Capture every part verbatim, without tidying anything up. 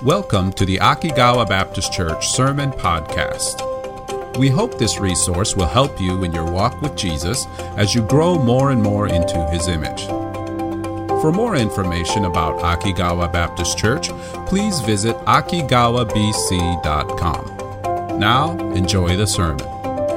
Welcome to the Akigawa Baptist Church Sermon Podcast. We hope this resource will help you in your walk with Jesus as you grow more and more into His image. For more information about Akigawa Baptist Church, please visit akigawa b c dot com. Now, enjoy the sermon.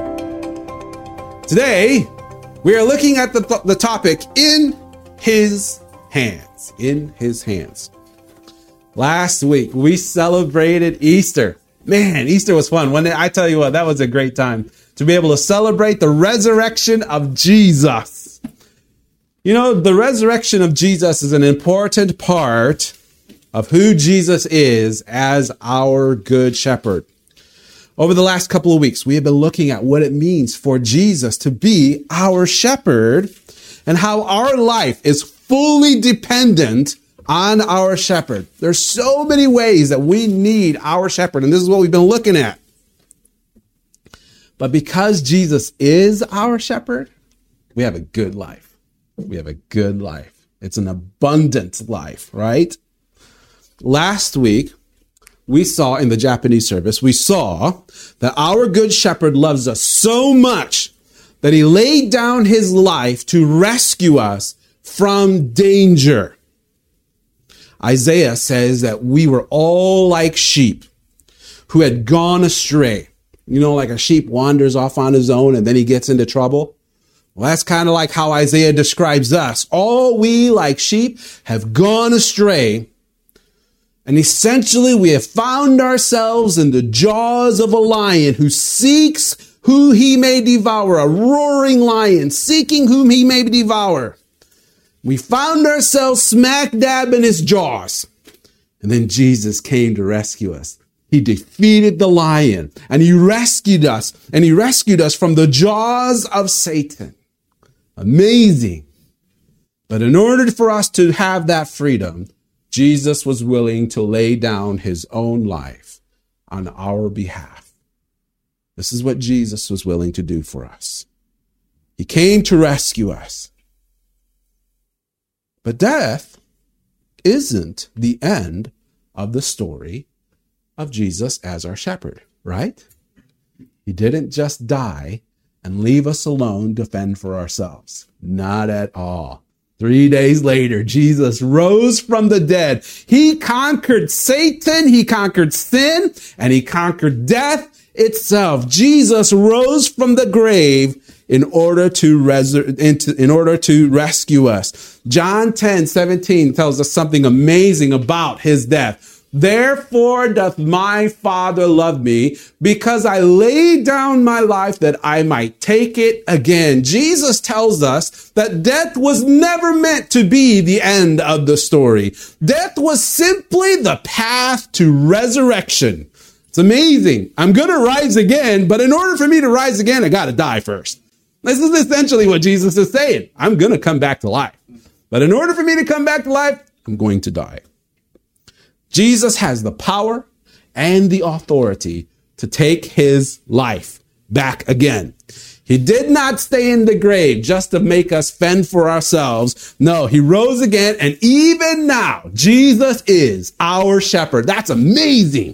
Today, we are looking at the, th- the topic, in His hands. In His hands. Last week, we celebrated Easter. Man, Easter was fun. When I tell you what, that was a great time to be able to celebrate the resurrection of Jesus. You know, the resurrection of Jesus is an important part of who Jesus is as our good shepherd. Over the last couple of weeks, we have been looking at what it means for Jesus to be our shepherd and how our life is fully dependent on our shepherd. There's so many ways that we need our shepherd, and this is what we've been looking at. But because Jesus is our shepherd, we have a good life. We have a good life. It's an abundant life, right? Last week, we saw in the Japanese service, we saw that our good shepherd loves us so much that he laid down his life to rescue us from danger. Isaiah says that we were all like sheep who had gone astray. You know, like a sheep wanders off on his own and then he gets into trouble. Well, that's kind of like how Isaiah describes us. All we, like sheep, have gone astray. And essentially, we have found ourselves in the jaws of a lion who seeks who he may devour, a roaring lion seeking whom he may devour. We found ourselves smack dab in his jaws. And then Jesus came to rescue us. He defeated the lion and he rescued us. And he rescued us from the jaws of Satan. Amazing. But in order for us to have that freedom, Jesus was willing to lay down his own life on our behalf. This is what Jesus was willing to do for us. He came to rescue us. But death isn't the end of the story of Jesus as our shepherd, right? He didn't just die and leave us alone to fend for ourselves. Not at all. Three days later, Jesus rose from the dead. He conquered Satan, he conquered sin, and he conquered death itself. Jesus rose from the grave in order to resur- in order to rescue us. John ten seventeen tells us something amazing about his death. Therefore doth my Father love me, because I laid down my life that I might take it again. Jesus tells us that death was never meant to be the end of the story. Death was simply the path to resurrection. It's amazing. I'm going to rise again, but in order for me to rise again, I got to die first. This is essentially what Jesus is saying. I'm going to come back to life. But in order for me to come back to life, I'm going to die. Jesus has the power and the authority to take his life back again. He did not stay in the grave just to make us fend for ourselves. No, he rose again. And even now, Jesus is our shepherd. That's amazing.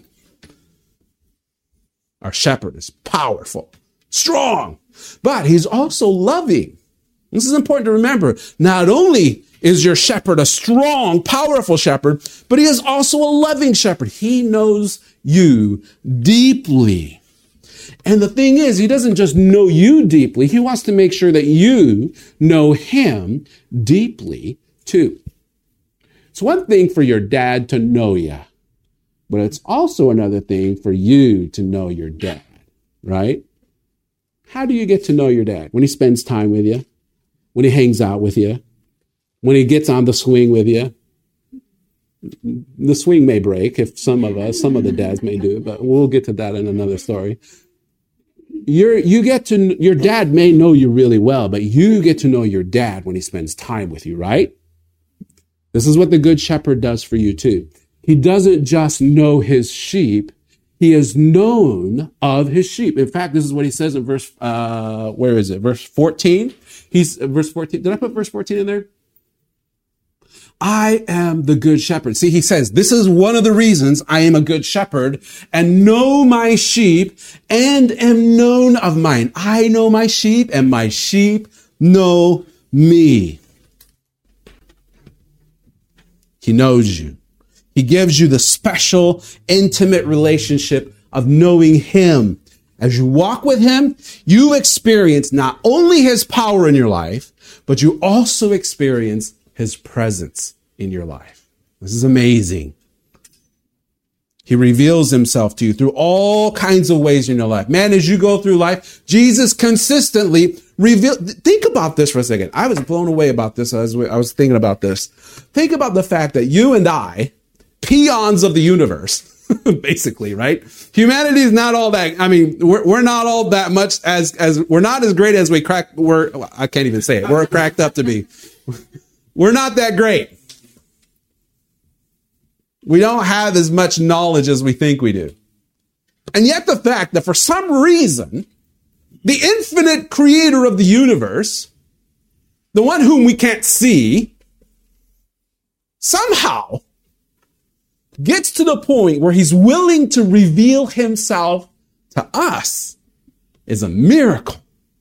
Our shepherd is powerful, strong, but he's also loving. This is important to remember. Not only is your shepherd a strong, powerful shepherd, but he is also a loving shepherd. He knows you deeply. And the thing is, he doesn't just know you deeply. He wants to make sure that you know him deeply too. It's one thing for your dad to know you, but it's also another thing for you to know your dad, right? How do you get to know your dad? When he spends time with you, when he hangs out with you, when he gets on the swing with you. The swing may break if some of us, some of the dads may do, but we'll get to that in another story. You're, you get to, your dad may know you really well, but you get to know your dad when he spends time with you, right? This is what the good shepherd does for you too. He doesn't just know his sheep. He is known of his sheep. In fact, this is what he says in verse, uh, where is it? Verse fourteen. He's, uh, verse fourteen. Did I put verse fourteen in there? I am the good shepherd. See, he says, this is one of the reasons I am a good shepherd and know my sheep and am known of mine. I know my sheep and my sheep know me. He knows you. He gives you the special, intimate relationship of knowing him. As you walk with him, you experience not only his power in your life, but you also experience his presence in your life. This is amazing. He reveals himself to you through all kinds of ways in your life. Man, as you go through life, Jesus consistently reveals. Think about this for a second. I was blown away about this as I was thinking about this. Think about the fact that you and I, peons of the universe, basically, right? Humanity is not all that. I mean, we're, we're not all that much as, as we're not as great as we crack. We're, I can't even say it. We're cracked up to be. We're not that great. We don't have as much knowledge as we think we do. And yet the fact that for some reason, the infinite creator of the universe, the one whom we can't see, somehow gets to the point where he's willing to reveal himself to us is a miracle.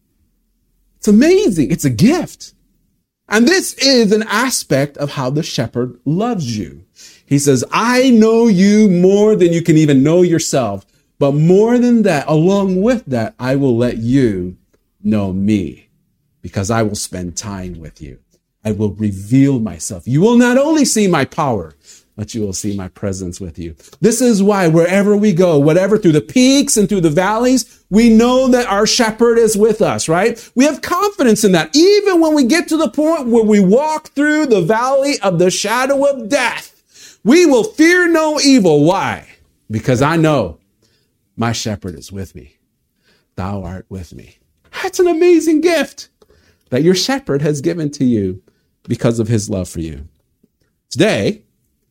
It's amazing. It's a gift. And this is an aspect of how the shepherd loves you. He says, I know you more than you can even know yourself. But more than that, along with that, I will let you know me because I will spend time with you. I will reveal myself. You will not only see my power, but you will see my presence with you. This is why wherever we go, whatever, through the peaks and through the valleys, we know that our shepherd is with us, right? We have confidence in that. Even when we get to the point where we walk through the valley of the shadow of death, we will fear no evil. Why? Because I know my shepherd is with me. Thou art with me. That's an amazing gift that your shepherd has given to you because of his love for you. Today,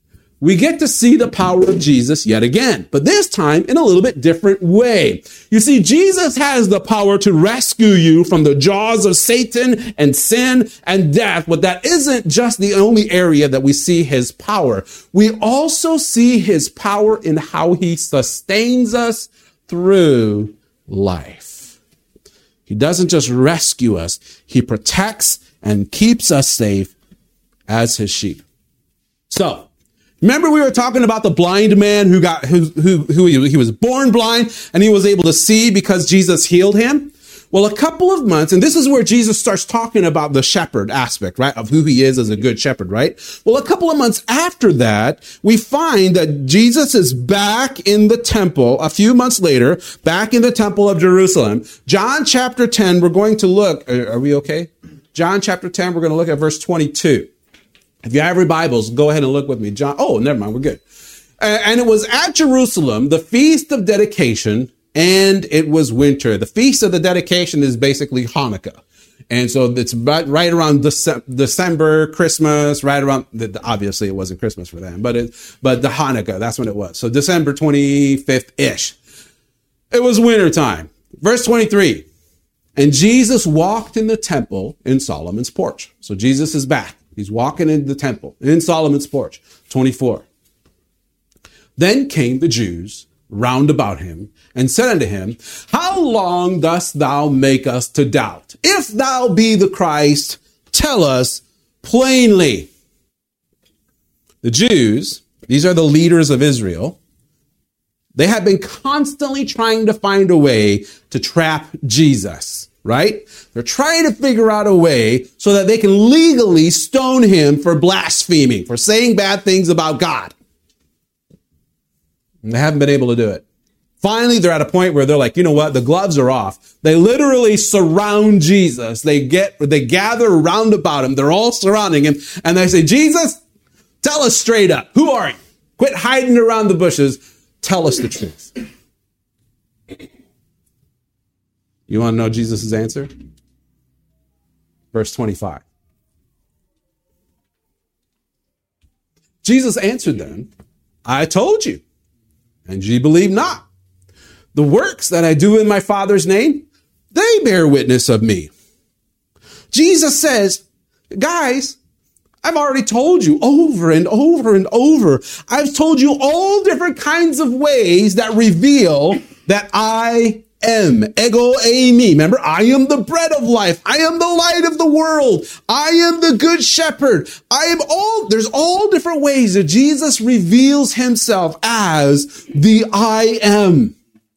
we get to see the power of Jesus yet again, but this time in a little bit different way. You see, Jesus has the power to rescue you from the jaws of Satan and sin and death, but that isn't just the only area that we see his power. We also see his power in how he sustains us through life. He doesn't just rescue us, he protects and keeps us safe as his sheep. So, remember we were talking about the blind man who got, who, who, who he, he was born blind and he was able to see because Jesus healed him? Well, a couple of months, and this is where Jesus starts talking about the shepherd aspect, right? Of who he is as a good shepherd, right? Well, a couple of months after that, we find that Jesus is back in the temple a few months later, back in the temple of Jerusalem. John chapter ten, we're going to look, are, are we okay? John chapter ten, we're going to look at verse twenty-two. If you have your Bibles, go ahead and look with me. John, oh, never mind, we're good. And it was at Jerusalem, the Feast of Dedication, and it was winter. The Feast of the Dedication is basically Hanukkah. And so it's right, right around December, Christmas, right around, obviously it wasn't Christmas for them, but it, but the Hanukkah, that's when it was. So December twenty-fifth-ish. It was winter time. Verse twenty-three. And Jesus walked in the temple in Solomon's porch. So Jesus is back. He's walking in the temple, in Solomon's porch. twenty-four. Then came the Jews round about him and said unto him, how long dost thou make us to doubt? If thou be the Christ, tell us plainly. The Jews, these are the leaders of Israel, they have been constantly trying to find a way to trap Jesus. Right? They're trying to figure out a way so that they can legally stone him for blaspheming, for saying bad things about God. And they haven't been able to do it. Finally, they're at a point where they're like, you know what? The gloves are off. They literally surround Jesus. They get, they gather around about him. They're all surrounding him. And they say, Jesus, tell us straight up. Who are you? Quit hiding around the bushes. Tell us the truth. You want to know Jesus' answer? Verse twenty-five. Jesus answered them, I told you, and ye believe not. The works that I do in my Father's name, they bear witness of me. Jesus says, guys, I've already told you over and over and over. I've told you all different kinds of ways that reveal that I am. Ego eimi. Remember, I am the bread of life. I am the light of the world. I am the good shepherd. I am all, there's all different ways that Jesus reveals himself as the I am.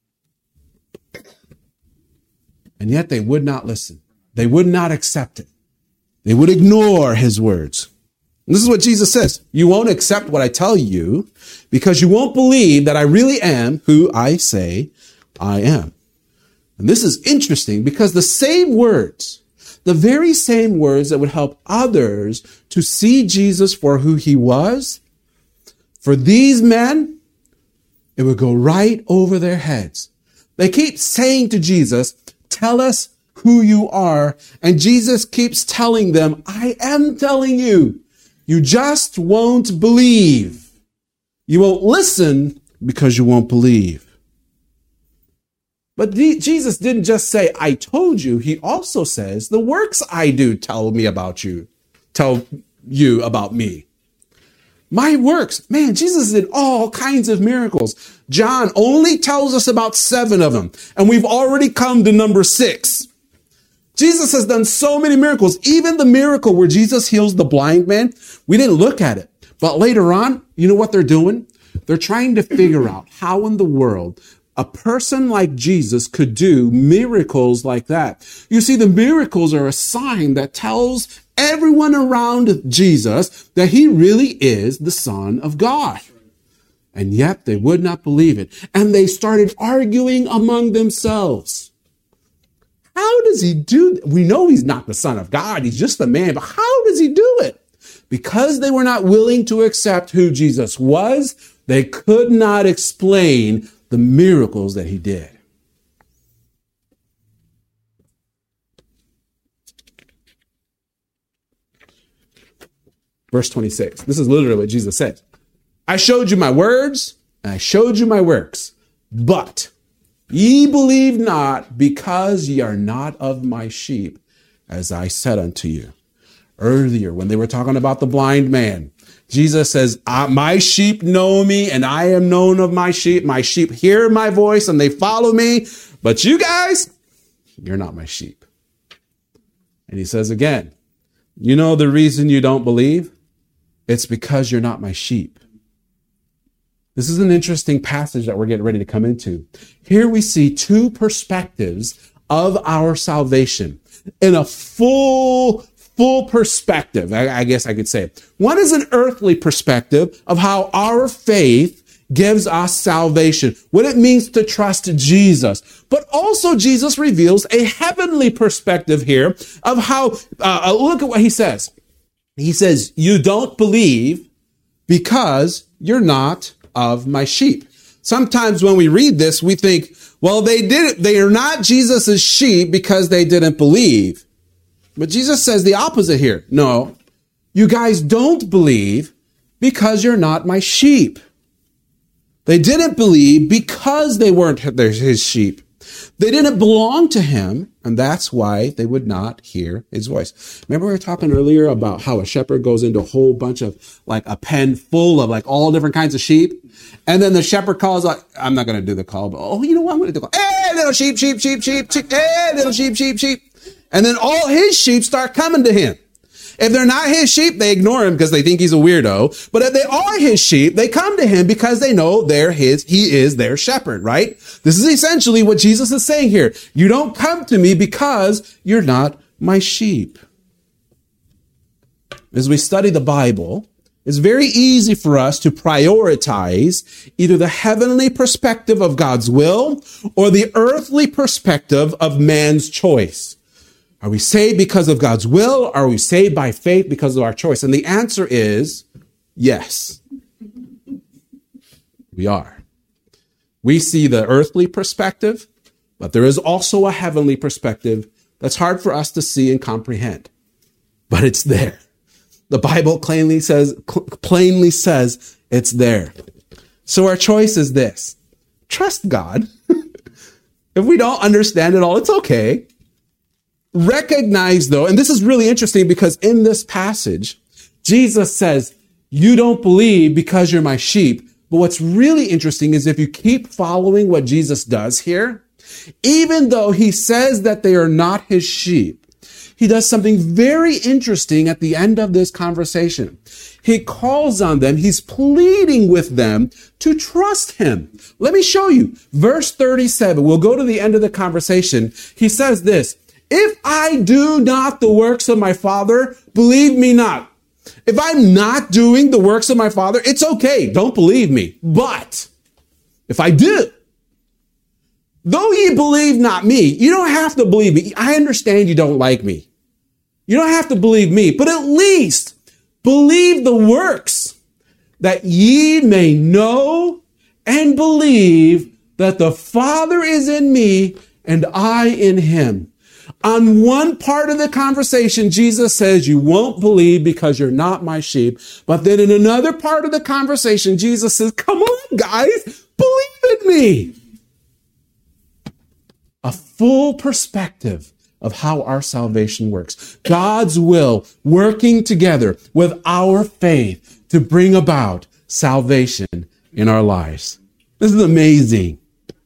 And yet they would not listen. They would not accept it. They would ignore his words. And this is what Jesus says. You won't accept what I tell you because you won't believe that I really am who I say I am. And this is interesting because the same words, the very same words that would help others to see Jesus for who he was, for these men, it would go right over their heads. They keep saying to Jesus, tell us who you are. And Jesus keeps telling them, I am telling you. You just won't believe. You won't listen because you won't believe. But Jesus didn't just say, I told you. He also says, the works I do tell me about you, tell you about me. My works. Man, Jesus did all kinds of miracles. John only tells us about seven of them, and we've already come to number six. Jesus has done so many miracles. Even the miracle where Jesus heals the blind man, we didn't look at it. But later on, you know what they're doing? They're trying to figure out how in the world a person like Jesus could do miracles like that. You see, the miracles are a sign that tells everyone around Jesus that he really is the Son of God. And yet they would not believe it. And they started arguing among themselves. How does he do? We know he's not the Son of God. He's just a man. But how does he do it? Because they were not willing to accept who Jesus was, they could not explain the miracles that he did. Verse twenty-six. This is literally what Jesus said. I showed you my words and I showed you my works, but ye believe not because ye are not of my sheep, as I said unto you. Earlier, when they were talking about the blind man, Jesus says, my sheep know me and I am known of my sheep. My sheep hear my voice and they follow me. But you guys, you're not my sheep. And he says again, you know the reason you don't believe? It's because you're not my sheep. This is an interesting passage that we're getting ready to come into. Here we see two perspectives of our salvation in a full Full perspective, I, I guess I could say. One is an earthly perspective of how our faith gives us salvation, what it means to trust Jesus. But also Jesus reveals a heavenly perspective here of how, uh, look at what he says. He says, you don't believe because you're not of my sheep. Sometimes when we read this, we think, well, they did, they are not Jesus's sheep because they didn't believe. But Jesus says the opposite here. No, you guys don't believe because you're not my sheep. They didn't believe because they weren't his sheep. They didn't belong to him, and that's why they would not hear his voice. Remember we were talking earlier about how a shepherd goes into a whole bunch of, like a pen full of like all different kinds of sheep. And then the shepherd calls like, I'm not going to do the call, but oh, you know what? I'm going to do the call. Hey, little sheep, sheep, sheep, sheep, sheep. Hey, little sheep, sheep, sheep. And then all his sheep start coming to him. If they're not his sheep, they ignore him because they think he's a weirdo. But if they are his sheep, they come to him because they know they're his, he is their shepherd, right? This is essentially what Jesus is saying here. You don't come to me because you're not my sheep. As we study the Bible, it's very easy for us to prioritize either the heavenly perspective of God's will or the earthly perspective of man's choice. Are we saved because of God's will? Or are we saved by faith because of our choice? And the answer is yes. We are. We see the earthly perspective, but there is also a heavenly perspective that's hard for us to see and comprehend. But it's there. The Bible plainly says, plainly says it's there. So our choice is this. Trust God. If we don't understand it all, it's okay. Recognize, though, and this is really interesting because in this passage, Jesus says, you don't believe because you're my sheep. But what's really interesting is if you keep following what Jesus does here, even though he says that they are not his sheep, he does something very interesting at the end of this conversation. He calls on them. He's pleading with them to trust him. Let me show you. Verse thirty-seven. We'll go to the end of the conversation. He says this, if I do not the works of my Father, believe me not. If I'm not doing the works of my Father, it's okay. Don't believe me. But if I do, though ye believe not me, you don't have to believe me. I understand you don't like me. You don't have to believe me, but at least believe the works, that ye may know and believe that the Father is in me and I in him. On one part of the conversation, Jesus says, you won't believe because you're not my sheep. But then in another part of the conversation, Jesus says, come on, guys, believe in me. A full perspective of how our salvation works. God's will working together with our faith to bring about salvation in our lives. This is amazing.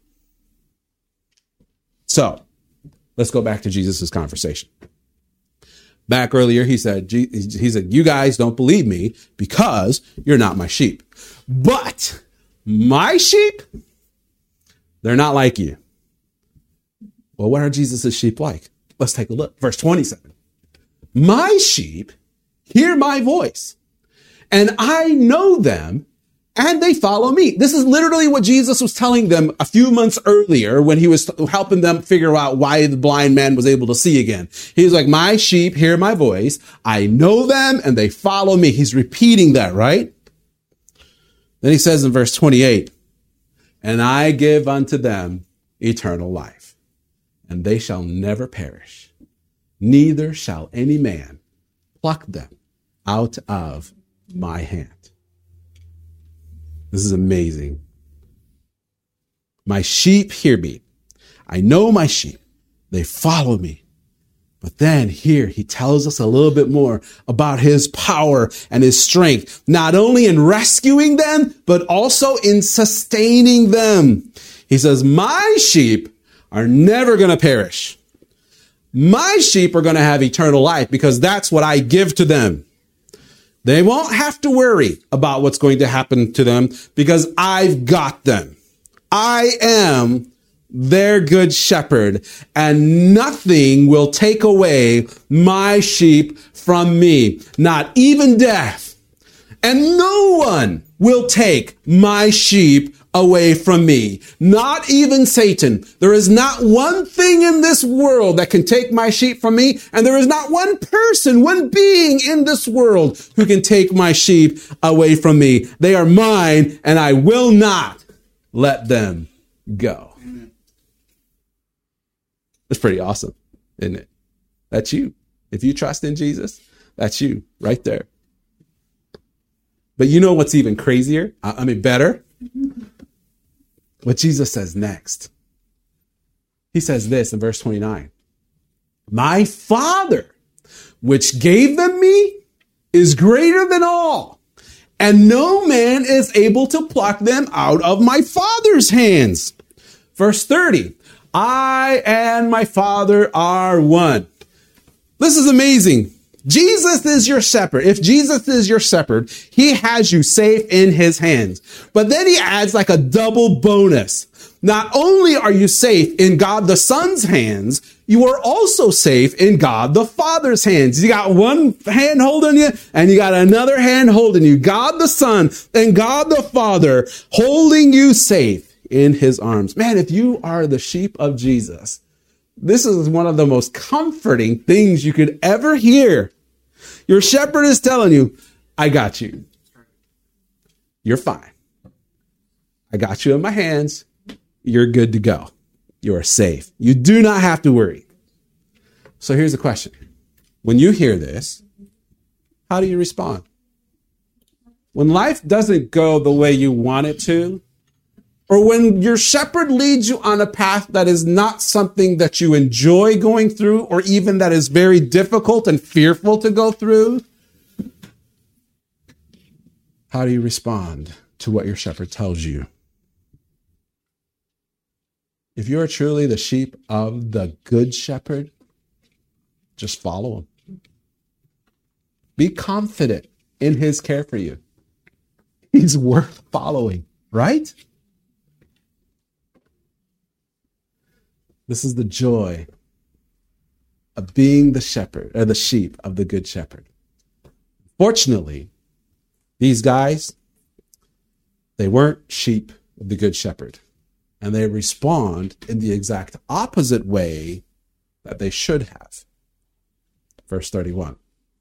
So, let's go back to Jesus' conversation. Back earlier, he said, he said, you guys don't believe me because you're not my sheep. But my sheep, they're not like you. Well, what are Jesus' sheep like? Let's take a look. Verse twenty-seven. My sheep hear my voice, and I know them, and they follow me. This is literally what Jesus was telling them a few months earlier when he was helping them figure out why the blind man was able to see again. He's like, my sheep hear my voice. I know them and they follow me. He's repeating that, right? Then he says in verse twenty-eight, and I give unto them eternal life, and they shall never perish. Neither shall any man pluck them out of my hand. This is amazing. My sheep hear me. I know my sheep. They follow me. But then here he tells us a little bit more about his power and his strength, not only in rescuing them, but also in sustaining them. He says, my sheep are never going to perish. My sheep are going to have eternal life because that's what I give to them. They won't have to worry about what's going to happen to them because I've got them. I am their good shepherd, and nothing will take away my sheep from me, not even death. And no one will take my sheep away from me, not even Satan. There is not one thing in this world that can take my sheep from me, and there is not one person, one being in this world who can take my sheep away from me. They are mine, and I will not let them go. Amen. That's pretty awesome, isn't it? That's you. If you trust in Jesus, that's you right there. But you know what's even crazier? I mean, better? What Jesus says next. He says this in verse twenty-nine. My Father, which gave them me, is greater than all, and no man is able to pluck them out of my Father's hands. Verse thirty. I and my Father are one. This is amazing. Jesus is your shepherd. If Jesus is your shepherd, he has you safe in his hands. But then he adds like a double bonus. Not only are you safe in God the Son's hands, you are also safe in God the Father's hands. You got one hand holding you and you got another hand holding you. God the Son and God the Father holding you safe in his arms. Man, if you are the sheep of Jesus, this is one of the most comforting things you could ever hear. Your shepherd is telling you, I got you. You're fine. I got you in my hands. You're good to go. You are safe. You do not have to worry. So here's the question. When you hear this, how do you respond? When life doesn't go the way you want it to, or when your shepherd leads you on a path that is not something that you enjoy going through, or even that is very difficult and fearful to go through, How do you respond to what your shepherd tells you? If you are truly the sheep of the good shepherd, just follow him. Be confident in his care for you. He's worth following, right? This is the joy of being the shepherd, or the sheep of the good shepherd. Fortunately, these guys, they weren't sheep of the good shepherd, and they respond in the exact opposite way that they should have. Verse thirty-one.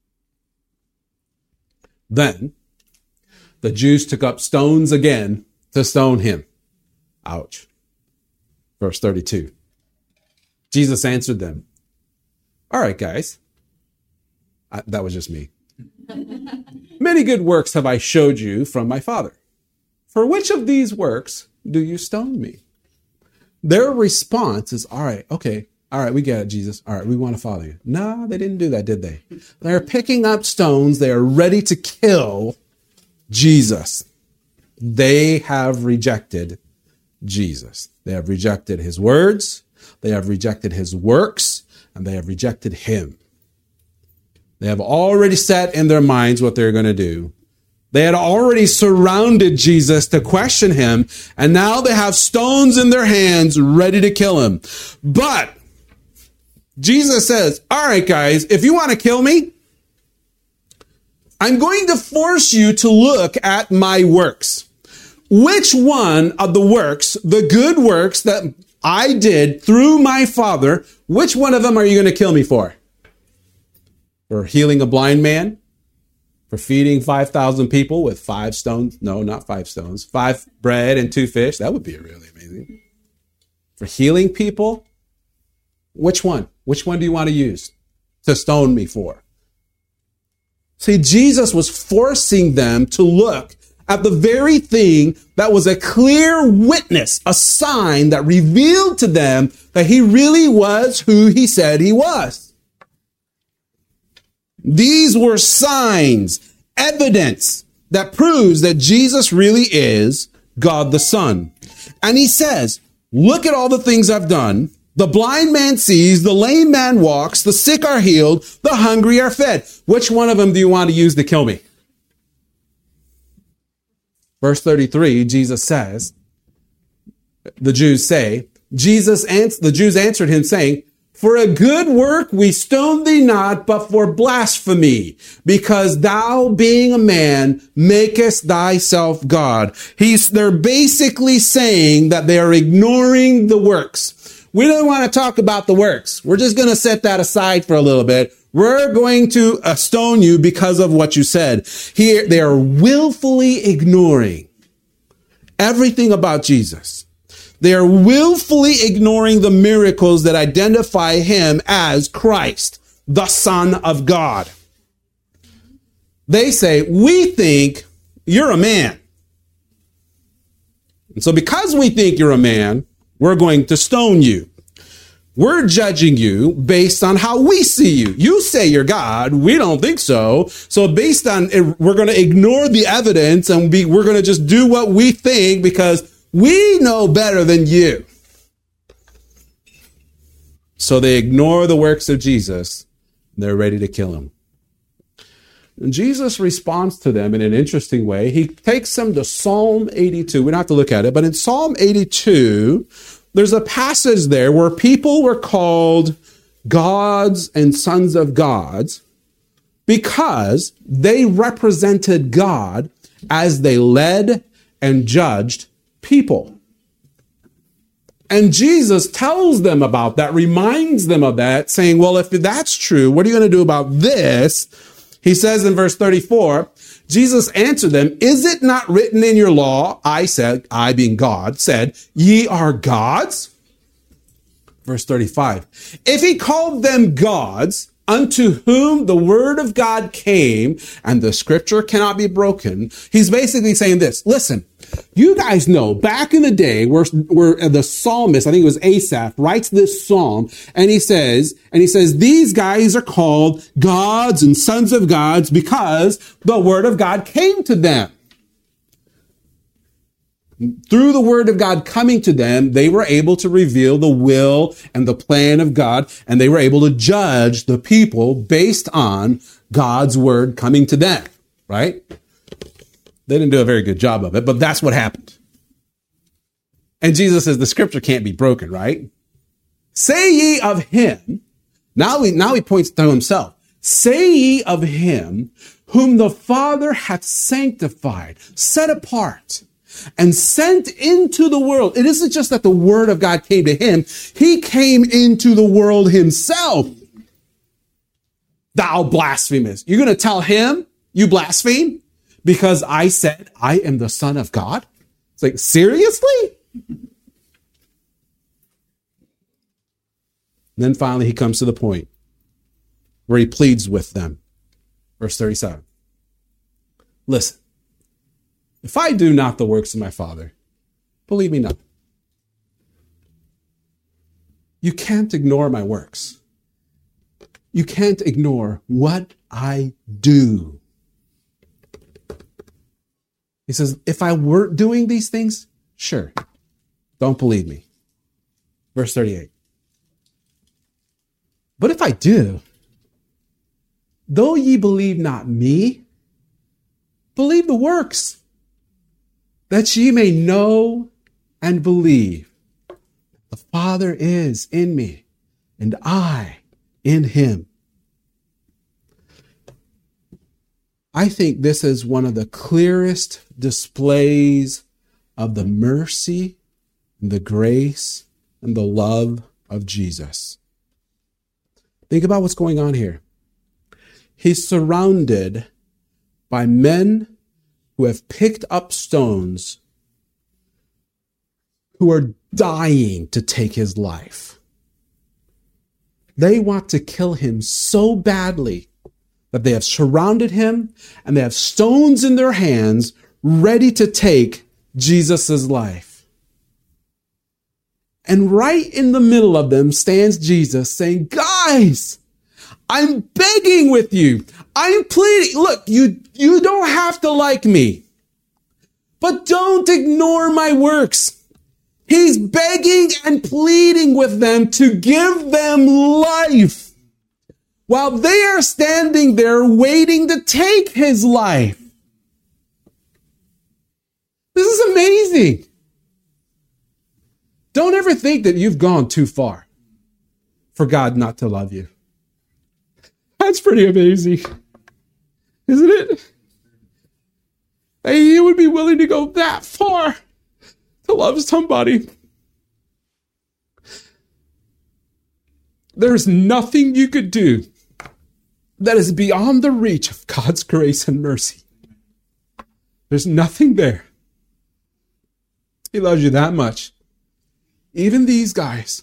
Then the Jews took up stones again to stone him. Ouch. Verse thirty-two. Jesus answered them, all right, guys. I, that was just me. Many good works have I showed you from my Father. For which of these works do you stone me? Their response is, all right, okay, all right, we get it, Jesus. All right, we want to follow you. No, they didn't do that, did they? They're picking up stones. They are ready to kill Jesus. They have rejected Jesus. They have rejected his words. They have rejected his works, and they have rejected him. They have already set in their minds what they're going to do. They had already surrounded Jesus to question him, and now they have stones in their hands ready to kill him. But Jesus says, all right, guys, if you want to kill me, I'm going to force you to look at my works. Which one of the works, the good works that I did through my Father, which one of them are you going to kill me for? For healing a blind man? For feeding five thousand people with five stones? No, not five stones. Five bread and two fish. That would be really amazing. For healing people? Which one? Which one do you want to use to stone me for? See, Jesus was forcing them to look at the very thing that was a clear witness, a sign that revealed to them that he really was who he said he was. These were signs, evidence that proves that Jesus really is God the Son. And he says, look at all the things I've done. The blind man sees, the lame man walks, the sick are healed, the hungry are fed. Which one of them do you want to use to kill me? Verse thirty-three, Jesus says, the Jews say, Jesus ans- the Jews answered him saying, for a good work we stone thee not, but for blasphemy, because thou being a man makest thyself God. He's, they're basically saying that they are ignoring the works. We don't want to talk about the works. We're just going to set that aside for a little bit. We're going to uh, stone you because of what you said. Here, they are willfully ignoring everything about Jesus. They are willfully ignoring the miracles that identify him as Christ, the Son of God. They say, we think you're a man. And so because we think you're a man, we're going to stone you. We're judging you based on how we see you. You say you're God. We don't think so. So based on it, we're going to ignore the evidence and be, we're going to just do what we think because we know better than you. So they ignore the works of Jesus. And they're ready to kill him. And Jesus responds to them in an interesting way. He takes them to Psalm eighty-two. We don't have to look at it, but in Psalm eighty-two, there's a passage there where people were called gods and sons of gods because they represented God as they led and judged people. And Jesus tells them about that, reminds them of that, saying, well, if that's true, what are you going to do about this? He says in verse thirty-four, Jesus answered them, is it not written in your law, I said, I being God, said, ye are gods? Verse thirty-five, if he called them gods, unto whom the word of God came, and the scripture cannot be broken, he's basically saying this, listen, you guys know back in the day where, where the psalmist, I think it was Asaph, writes this psalm, and he says, and he says, these guys are called gods and sons of gods because the word of God came to them. through the word of God coming to them, they were able to reveal the will and the plan of God, and they were able to judge the people based on God's word coming to them, right? They didn't do a very good job of it, but that's what happened. And Jesus says the scripture can't be broken, right? Say ye of him, now he, now he points to himself. Say ye of him whom the Father hath sanctified, set apart, and sent into the world. It isn't just that the word of God came to him. He came into the world himself. Thou blasphemest. You're going to tell him you blaspheme because I said I am the Son of God? It's like, seriously? Then finally he comes to the point where he pleads with them. Verse thirty-seven. Listen, if I do not the works of my Father, believe me not. You can't ignore my works. You can't ignore what I do. He says, if I weren't doing these things, sure, don't believe me. Verse thirty-eight. But if I do, though ye believe not me, believe the works, that ye may know and believe the Father is in me, and I in him. I think this is one of the clearest displays of the mercy, and the grace, and the love of Jesus. Think about what's going on here. He's surrounded by men who have picked up stones, who are dying to take his life. They want to kill him so badly that they have surrounded him and they have stones in their hands ready to take Jesus' life. And right in the middle of them stands Jesus saying, guys, I'm begging with you. I'm pleading. Look, you, you don't have to like me, but don't ignore my works. He's begging and pleading with them to give them life while they are standing there waiting to take his life. This is amazing. Don't ever think that you've gone too far for God not to love you. That's pretty amazing, isn't it? Hey, you would be willing to go that far to love somebody. There's nothing you could do that is beyond the reach of God's grace and mercy. There's nothing there. He loves you that much. Even these guys,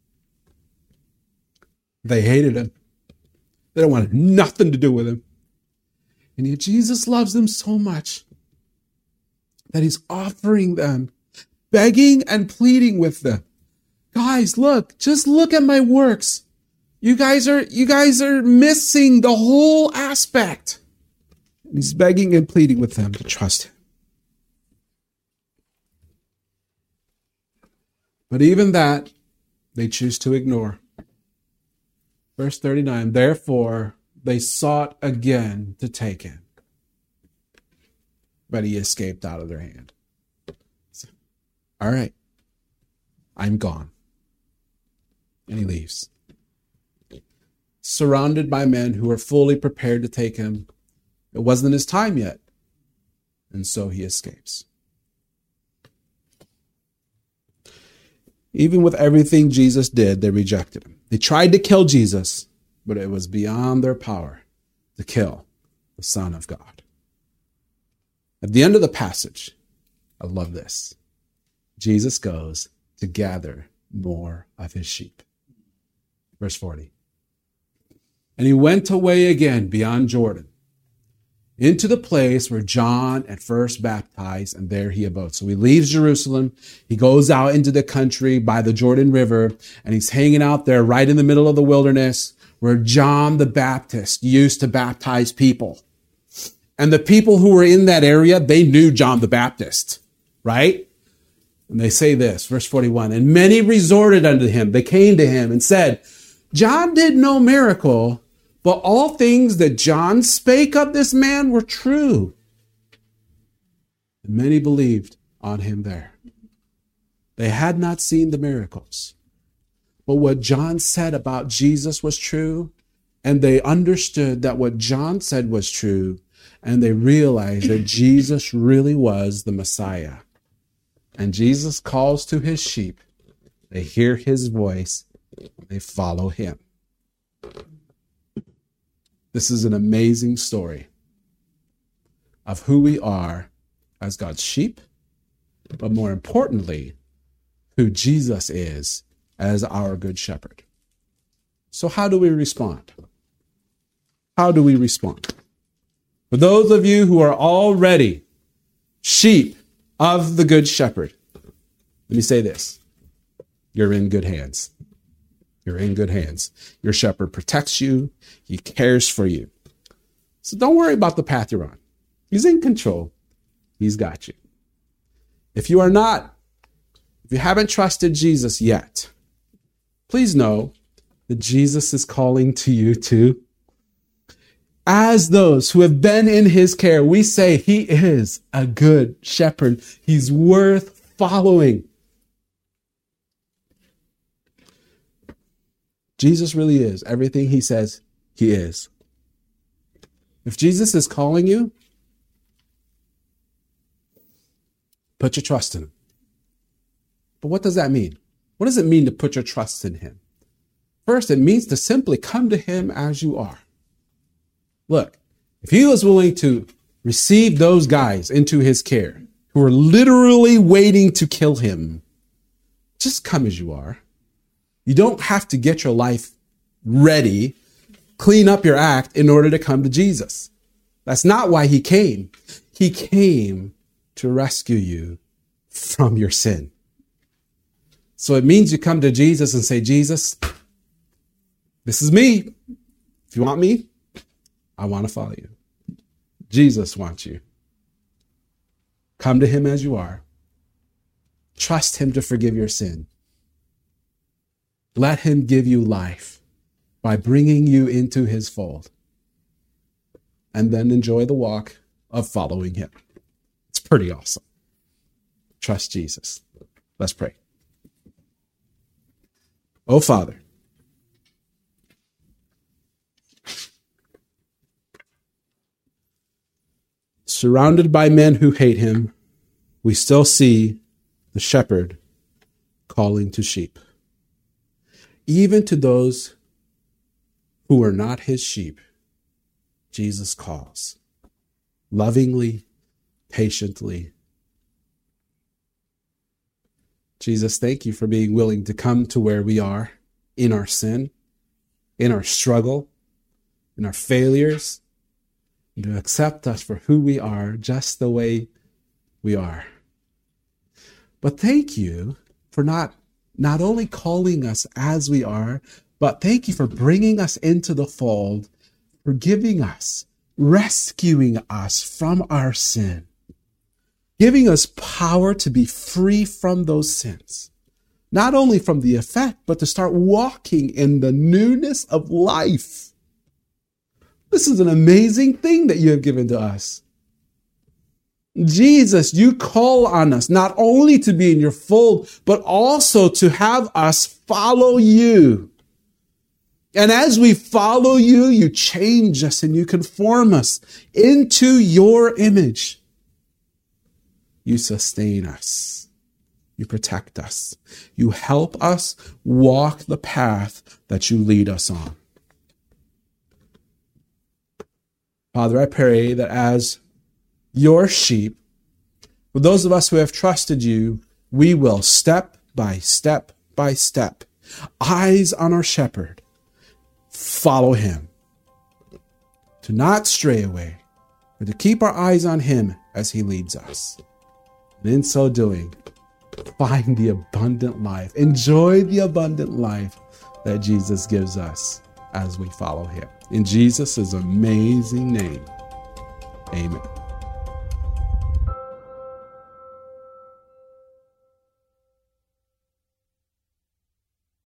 they hated him. They don't want nothing to do with him. And yet Jesus loves them so much that he's offering them, begging and pleading with them. Guys, look, just look at my works. You guys are, you guys are missing the whole aspect. And he's begging and pleading with them to trust him. But even that, they choose to ignore. Verse thirty-nine, therefore they sought again to take him, but he escaped out of their hand. So, all right, I'm gone. And he leaves. Surrounded by men who are fully prepared to take him. It wasn't his time yet. And so he escapes. Even with everything Jesus did, they rejected him. They tried to kill Jesus, but it was beyond their power to kill the Son of God. At the end of the passage, I love this. Jesus goes to gather more of his sheep. Verse forty. And he went away again beyond Jordan, into the place where John at first baptized, and there he abode. So he leaves Jerusalem, he goes out into the country by the Jordan River, and he's hanging out there right in the middle of the wilderness where John the Baptist used to baptize people. And the people who were in that area, they knew John the Baptist, right? And they say this, verse forty-one, and many resorted unto him. They came to him and said, John did no miracle, but all things that John spake of this man were true. And many believed on him there. They had not seen the miracles, but what John said about Jesus was true, and they understood that what John said was true, and they realized that Jesus really was the Messiah. And Jesus calls to his sheep. They hear his voice. They follow him. This is an amazing story of who we are as God's sheep, but more importantly, who Jesus is as our good shepherd. So how do we respond? How do we respond? For those of you who are already sheep of the good shepherd, let me say this. You're in good hands. You're in good hands. Your shepherd protects you. He cares for you. So don't worry about the path you're on. He's in control. He's got you. If you are not, if you haven't trusted Jesus yet, please know that Jesus is calling to you too. As those who have been in his care, we say he is a good shepherd. He's worth following. Jesus really is everything he says he is. If Jesus is calling you, put your trust in him. But what does that mean? What does it mean to put your trust in him? First, it means to simply come to him as you are. Look, if he was willing to receive those guys into his care who were literally waiting to kill him, just come as you are. You don't have to get your life ready, clean up your act in order to come to Jesus. That's not why he came. He came to rescue you from your sin. So it means you come to Jesus and say, Jesus, this is me. If you want me, I want to follow you. Jesus wants you. Come to him as you are. Trust him to forgive your sin. Let him give you life by bringing you into his fold. And then enjoy the walk of following him. It's pretty awesome. Trust Jesus. Let's pray. Oh, Father, surrounded by men who hate him, we still see the shepherd calling to sheep. Even to those who are not his sheep, Jesus calls lovingly, patiently. Jesus, thank you for being willing to come to where we are in our sin, in our struggle, in our failures, and to accept us for who we are, just the way we are. But thank you for not, not only calling us as we are, but thank you for bringing us into the fold, forgiving us, rescuing us from our sin, giving us power to be free from those sins. Not only from the effect, but to start walking in the newness of life. This is an amazing thing that you have given to us. Jesus, you call on us not only to be in your fold, but also to have us follow you. And as we follow you, you change us and you conform us into your image. You sustain us. You protect us. You help us walk the path that you lead us on. Father, I pray that as your sheep, for those of us who have trusted you, we will step by step by step, eyes on our shepherd, follow him, to not stray away, but to keep our eyes on him as he leads us. And in so doing, find the abundant life, enjoy the abundant life that Jesus gives us as we follow him. In Jesus' amazing name, amen.